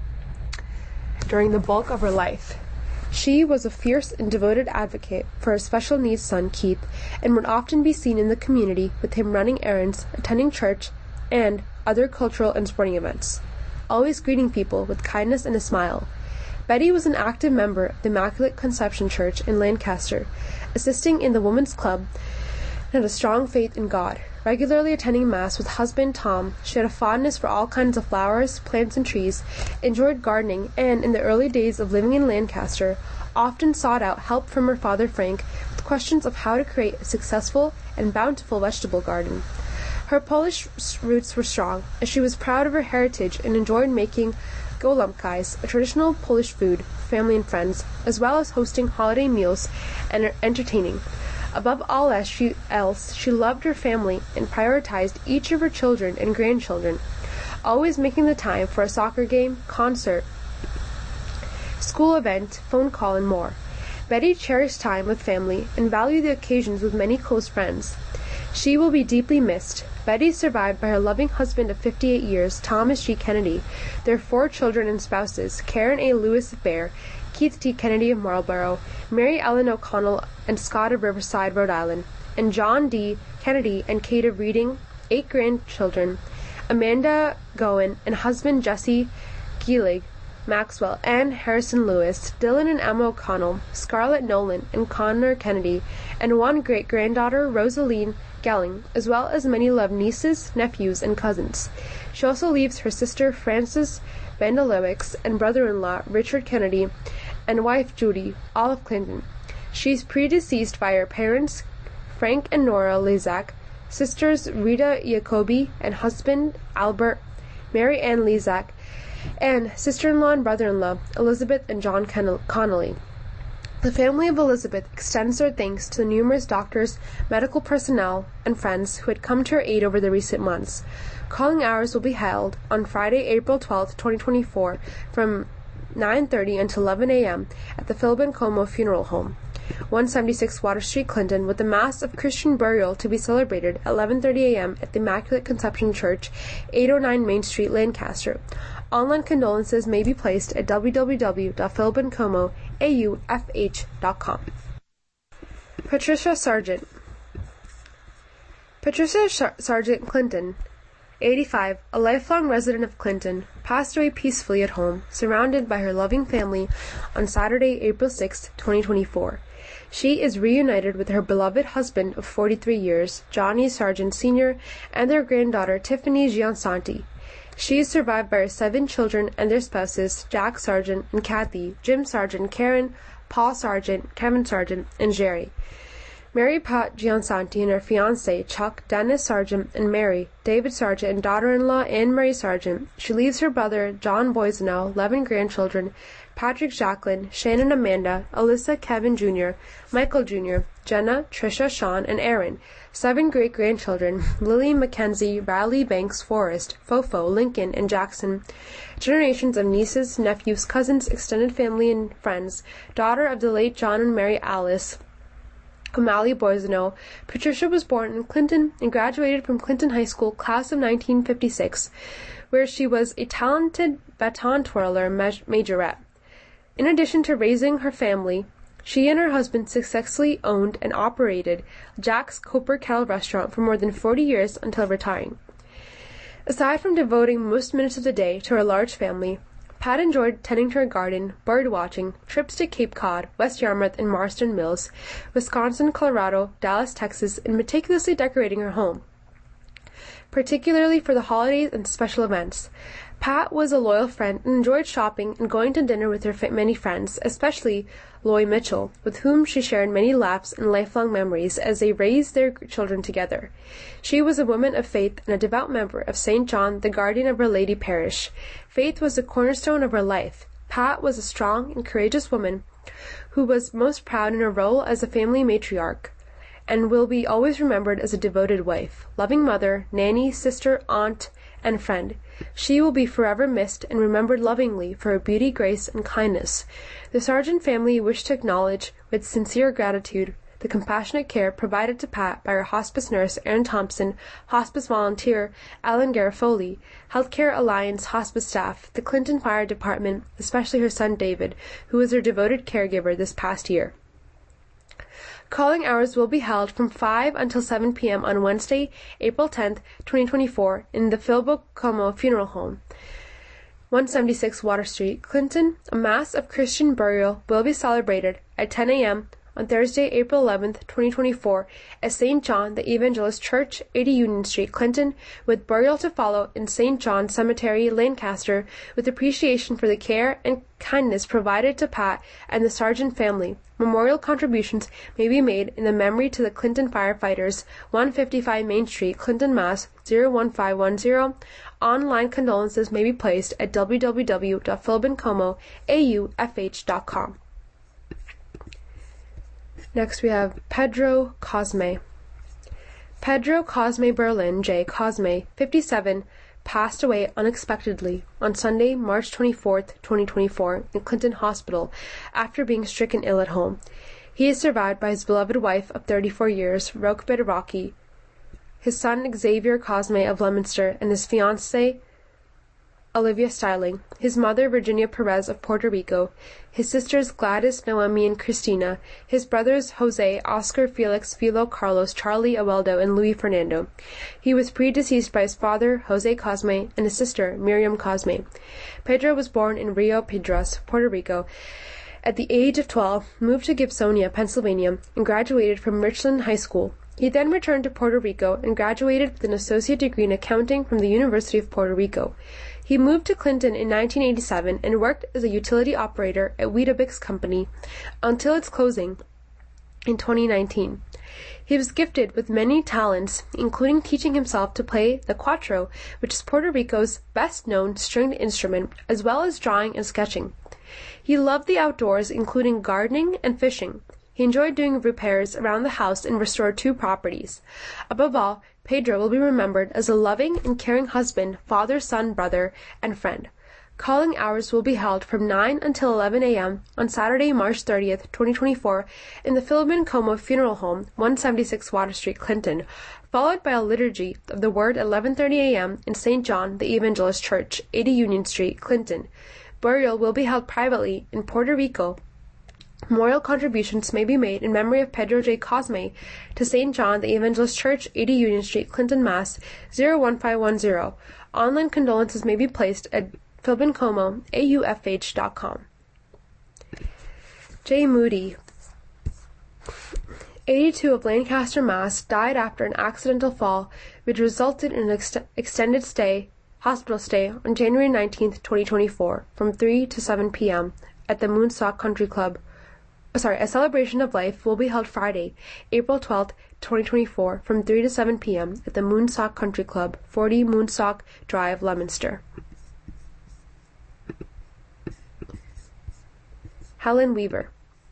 A: during the bulk of her life. She was a fierce and devoted advocate for her special needs son, Keith, and would often be seen in the community with him running errands, attending church, and other cultural and sporting events, always greeting people with kindness and a smile. Betty was an active member of the Immaculate Conception Church in Lancaster, assisting in the Women's Club, and had a strong faith in God. Regularly attending Mass with husband Tom, she had a fondness for all kinds of flowers, plants, and trees, enjoyed gardening, and, in the early days of living in Lancaster, often sought out help from her father Frank with questions of how to create a successful and bountiful vegetable garden. Her Polish roots were strong, and she was proud of her heritage and enjoyed making gołąbkis, a traditional Polish food, for family and friends, as well as hosting holiday meals and entertaining. Above all else, she loved her family and prioritized each of her children and grandchildren, always making the time for a soccer game, concert, school event, phone call, and more. Betty cherished time with family and valued the occasions with many close friends. She will be deeply missed. Betty is survived by her loving husband of 58 years, Thomas G. Kennedy, their 4 children and spouses, Karen A. Lewis of Bear, Keith T. Kennedy of Marlborough, Mary Ellen O'Connell and Scott of Riverside, Rhode Island, and John D. Kennedy and Kate of Reading, 8 grandchildren, Amanda Goen and husband Jesse Gielig, Maxwell, Ann Harrison Lewis, Dylan and Emma O'Connell, Scarlett Nolan and Connor Kennedy, and 1 great-granddaughter, Rosaline Gelling, as well as many loved nieces, nephews, and cousins. She also leaves her sister Frances Bendelowicz and brother-in-law Richard Kennedy and wife Judy, all of Clinton. She is predeceased by her parents, Frank and Nora Lezak, sisters Rita Jacobi and husband Albert, Mary Ann Lezak, and sister-in-law and brother-in-law Elizabeth and John Connolly. The family of Elizabeth extends their thanks to the numerous doctors, medical personnel, and friends who had come to her aid over the recent months. Calling hours will be held on Friday, April 12, 2024, from 9:30 until 11 a.m. at the Philbin Como Funeral Home, 176 Water Street, Clinton, with the Mass of Christian Burial to be celebrated at 11:30 a.m. at the Immaculate Conception Church, 809 Main Street, Lancaster. Online condolences may be placed at www.philbincomoaufh.com. Patricia Sargent. Patricia Sargent Clinton, 85, a lifelong resident of Clinton, passed away peacefully at home, surrounded by her loving family, on Saturday, April 6, 2024. She is reunited with her beloved husband of 43 years, Johnny Sargent Sr., and their granddaughter, Tiffany Giansanti. She is survived by her 7 children and their spouses, Jack Sargent and Kathy, Jim Sargent, Karen, Paul Sargent, Kevin Sargent, and Jerry. Mary Pat Giansanti and her fiancé, Chuck, Dennis Sargent, and Mary, David Sargent, and daughter-in-law, Anne-Marie Sargent. She leaves her brother, John Boisnell, 11 grandchildren, Patrick Jacqueline, Shannon Amanda, Alyssa Kevin Jr., Michael Jr., Jenna, Trisha, Sean, and Aaron, 7 great-grandchildren, Lily, Mackenzie, Riley, Banks, Forrest, Fofo, Lincoln, and Jackson, generations of nieces, nephews, cousins, extended family, and friends, daughter of the late John and Mary Alice O'Malley Boisnell. Patricia was born in Clinton and graduated from Clinton High School, class of 1956, where she was a talented baton twirler majorette. In addition to raising her family, she and her husband successfully owned and operated Jack's Copper Kettle restaurant for more than 40 years until retiring. Aside from devoting most minutes of the day to her large family, Pat enjoyed tending to her garden, bird watching, trips to Cape Cod, West Yarmouth, and Marston Mills, Wisconsin, Colorado, Dallas, Texas, and meticulously decorating her home, particularly for the holidays and special events. Pat was a loyal friend and enjoyed shopping and going to dinner with her many friends, especially Loy Mitchell, with whom she shared many laughs and lifelong memories as they raised their children together. She was a woman of faith and a devout member of St. John, the guardian of Our Lady Parish. Faith was the cornerstone of her life. Pat was a strong and courageous woman who was most proud in her role as a family matriarch, and will be always remembered as a devoted wife, loving mother, nanny, sister, aunt, and friend. She will be forever missed and remembered lovingly for her beauty, grace, and kindness. The Sargent family wish to acknowledge with sincere gratitude the compassionate care provided to Pat by her hospice nurse, Erin Thompson, hospice volunteer, Alan Garofoli, Healthcare Alliance hospice staff, the Clinton Fire Department, especially her son David, who was her devoted caregiver this past year. Calling hours will be held from 5 until 7 p.m. on Wednesday, April 10th, 2024, in the Philbo Como Funeral Home, 176 Water Street, Clinton. A Mass of Christian Burial will be celebrated at 10 a.m. on Thursday, April 11th, 2024, at St. John the Evangelist Church, 80 Union Street, Clinton, with burial to follow in St. John Cemetery, Lancaster, with appreciation for the care and kindness provided to Pat and the Sargent family. Memorial contributions may be made in the memory to the Clinton firefighters, 155 Main Street, Clinton, Mass. 01510. Online condolences may be placed at www.philbincomoaufh.com. Next we have Pedro Cosme. Pedro Cosme Berlin J. Cosme, 57, passed away unexpectedly on Sunday, March 24th, 2024, in Clinton Hospital after being stricken ill at home. He is survived by his beloved wife of 34 years, Rokbet Rocky, his son Xavier Cosme of Leominster, and his fiancée Olivia Styling, his mother Virginia Perez of Puerto Rico, his sisters Gladys, Noemi, and Christina, his brothers Jose, Oscar, Felix, Philo, Carlos, Charlie, Aweldo, and Luis Fernando. He was predeceased by his father, Jose Cosme, and his sister, Miriam Cosme. Pedro was born in Rio Piedras, Puerto Rico. At the age of 12, moved to Gibsonia, Pennsylvania, and graduated from Richland High School. He then returned to Puerto Rico and graduated with an associate degree in accounting from the University of Puerto Rico. He moved to Clinton in 1987 and worked as a utility operator at Weetabix Company until its closing in 2019. He was gifted with many talents, including teaching himself to play the cuatro, which is Puerto Rico's best-known stringed instrument, as well as drawing and sketching. He loved the outdoors, including gardening and fishing. He enjoyed doing repairs around the house and restored 2 properties. Above all, Pedro will be remembered as a loving and caring husband, father, son, brother, and friend. Calling hours will be held from 9 until 11 a.m. on Saturday, March 30th, 2024, in the Philbin Como Funeral Home, 176 Water Street, Clinton, followed by a liturgy of the Word at 11:30 a.m. in St. John the Evangelist Church, 80 Union Street, Clinton. Burial will be held privately in Puerto Rico. Memorial contributions may be made in memory of Pedro J. Cosme to St. John the Evangelist Church, 80 Union Street, Clinton, Mass. 01510. Online condolences may be placed at philbincomoaufh.com. J. Moody, 82 of Lancaster, Mass., died after an accidental fall which resulted in an extended hospital stay on January 19th, 2024, from 3 to 7 p.m. at the Moonsock Country Club. A celebration of life will be held Friday, April 12th, 2024, from 3 to 7 p.m. at the Moonsock Country Club, 40 Moonsock Drive, Leominster. Helen Weaver.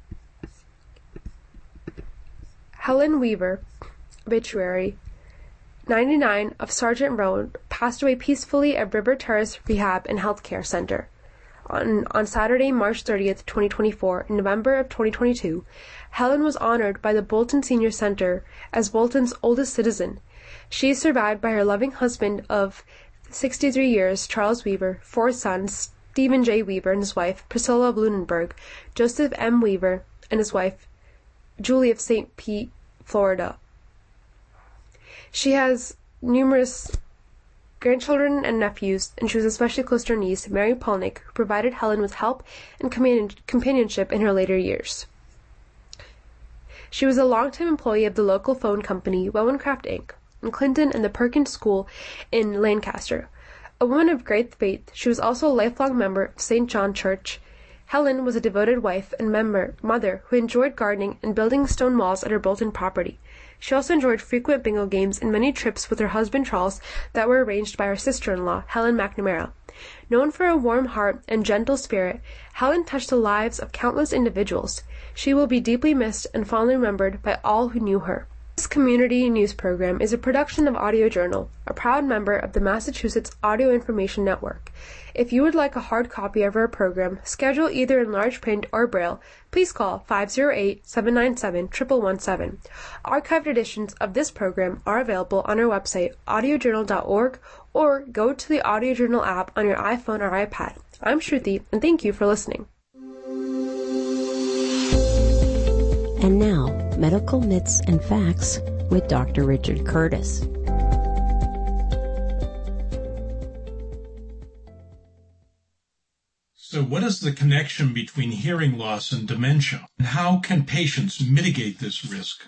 A: Helen Weaver, obituary, 99 of Sargent Road, passed away peacefully at River Terrace Rehab and Healthcare Center. On Saturday, March 30th, 2024, in November of 2022, Helen was honored by the Bolton Senior Center as Bolton's oldest citizen. She is survived by her loving husband of 63 years, Charles Weaver, 4 sons, Stephen J. Weaver and his wife, Priscilla Blumenberg, Joseph M. Weaver and his wife, Julie of St. Pete, Florida. She has numerous grandchildren and nephews, and she was especially close to her niece, Mary Polnick, who provided Helen with help and companionship in her later years. She was a longtime employee of the local phone company, Wellencraft Inc., in Clinton and the Perkins School in Lancaster. A woman of great faith, she was also a lifelong member of St. John Church. Helen was a devoted wife and mother who enjoyed gardening and building stone walls at her Bolton property. She also enjoyed frequent bingo games and many trips with her husband Charles that were arranged by her sister-in-law, Helen McNamara. Known for a warm heart and gentle spirit, Helen touched the lives of countless individuals. She will be deeply missed and fondly remembered by all who knew her. This community news program is a production of Audio Journal, a proud member of the Massachusetts Audio Information Network. If you would like a hard copy of our program, scheduled either in large print or braille, please call 508-797-1117. Archived editions of this program are available on our website, audiojournal.org, or go to the Audio Journal app on your iPhone or iPad. I'm Shruti, and thank you for listening.
B: And now, medical myths and facts with Dr. Richard Curtis.
C: So what is the connection between hearing loss and dementia, and how can patients mitigate this risk?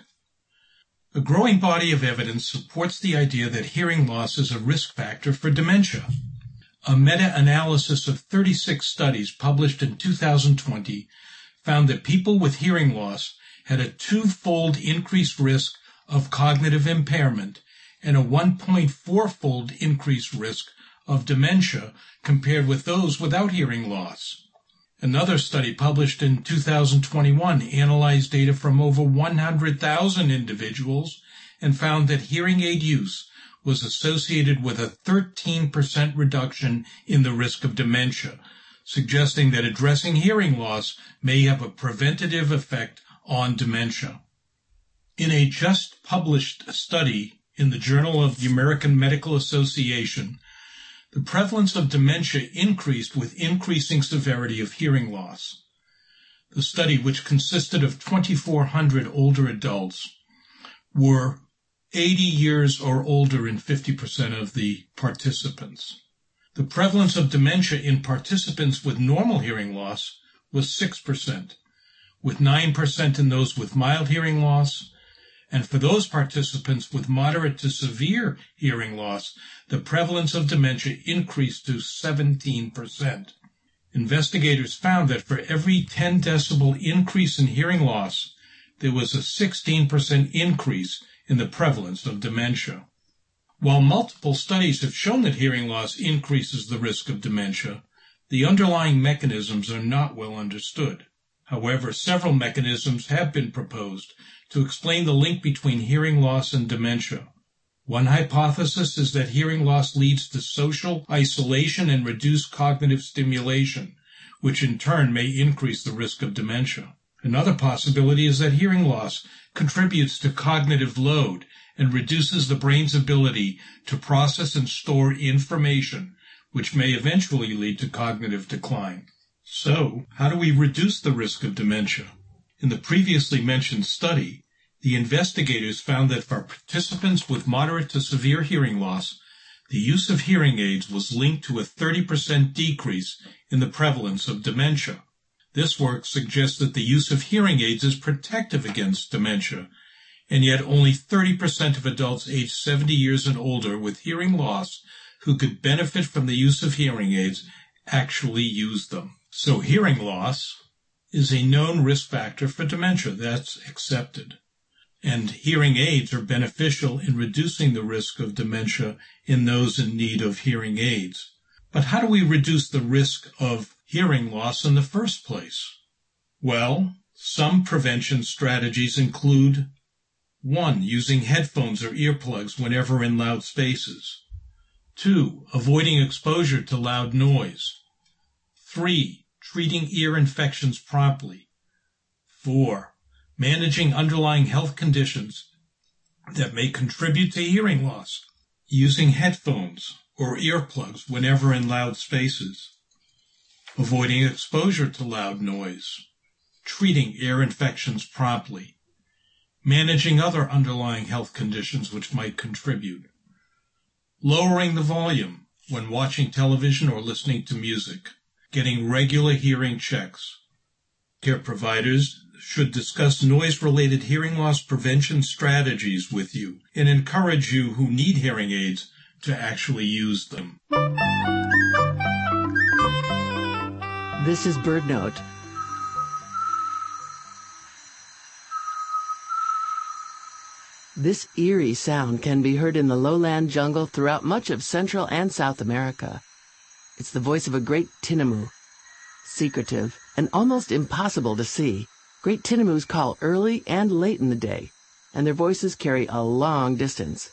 C: A growing body of evidence supports the idea that hearing loss is a risk factor for dementia. A meta-analysis of 36 studies published in 2020 found that people with hearing loss had a twofold increased risk of cognitive impairment and a 1.4-fold increased risk of dementia compared with those without hearing loss. Another study published in 2021 analyzed data from over 100,000 individuals and found that hearing aid use was associated with a 13% reduction in the risk of dementia, suggesting that addressing hearing loss may have a preventative effect on dementia. In a just published study in the Journal of the American Medical Association, the prevalence of dementia increased with increasing severity of hearing loss. The study, which consisted of 2,400 older adults, were 80 years or older in 50% of the participants. The prevalence of dementia in participants with normal hearing loss was 6%, with 9% in those with mild hearing loss, and for those participants with moderate to severe hearing loss, the prevalence of dementia increased to 17%. Investigators found that for every 10 decibel increase in hearing loss, there was a 16% increase in the prevalence of dementia. While multiple studies have shown that hearing loss increases the risk of dementia, the underlying mechanisms are not well understood. However, several mechanisms have been proposed to explain the link between hearing loss and dementia. One hypothesis is that hearing loss leads to social isolation and reduced cognitive stimulation, which in turn may increase the risk of dementia. Another possibility is that hearing loss contributes to cognitive load and reduces the brain's ability to process and store information, which may eventually lead to cognitive decline. So, how do we reduce the risk of dementia? In the previously mentioned study, the investigators found that for participants with moderate to severe hearing loss, the use of hearing aids was linked to a 30% decrease in the prevalence of dementia. This work suggests that the use of hearing aids is protective against dementia, and yet only 30% of adults aged 70 years and older with hearing loss who could benefit from the use of hearing aids actually use them. So hearing loss is a known risk factor for dementia. That's accepted. And hearing aids are beneficial in reducing the risk of dementia in those in need of hearing aids. But how do we reduce the risk of hearing loss in the first place? Well, some prevention strategies include 1. Using headphones or earplugs whenever in loud spaces. 2. Avoiding exposure to loud noise. 3. Treating ear infections promptly. 4. Managing underlying health conditions that may contribute to hearing loss. Using headphones or earplugs whenever in loud spaces. Avoiding exposure to loud noise. Treating ear infections promptly. Managing other underlying health conditions which might contribute. Lowering the volume when watching television or listening to music. Getting regular hearing checks. Care providers should discuss noise-related hearing loss prevention strategies with you and encourage you who need hearing aids to actually use them.
D: This is BirdNote. This eerie sound can be heard in the lowland jungle throughout much of Central and South America. It's the voice of a great tinamou. Secretive and almost impossible to see, great tinamous call early and late in the day, and their voices carry a long distance.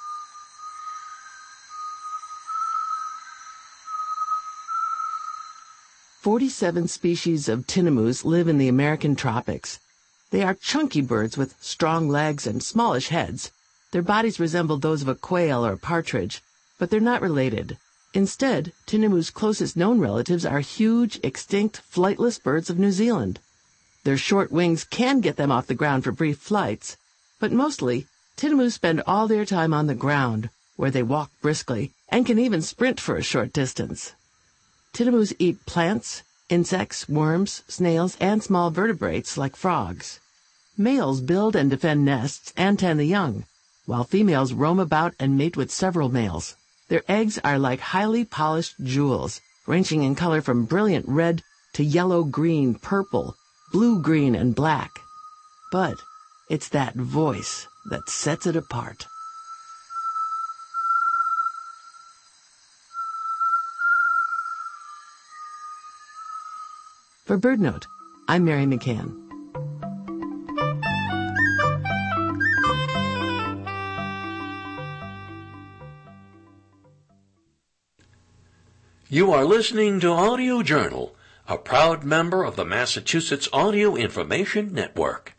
D: "47 species of tinamous live in the American tropics. They are chunky birds with strong legs and smallish heads. Their bodies resemble those of a quail or partridge, but they're not related. Instead, tinamous' closest known relatives are huge, extinct, flightless birds of New Zealand. Their short wings can get them off the ground for brief flights, but mostly, tinamous spend all their time on the ground, where they walk briskly and can even sprint for a short distance. Tinamous eat plants, insects, worms, snails, and small vertebrates like frogs. Males build and defend nests and tend the young, while females roam about and mate with several males. Their eggs are like highly polished jewels, ranging in color from brilliant red to yellow, green, purple, blue, green, and black. But it's that voice that sets it apart. For BirdNote, I'm Mary McCann.
E: You are listening to Audio Journal, a proud member of the Massachusetts Audio Information Network.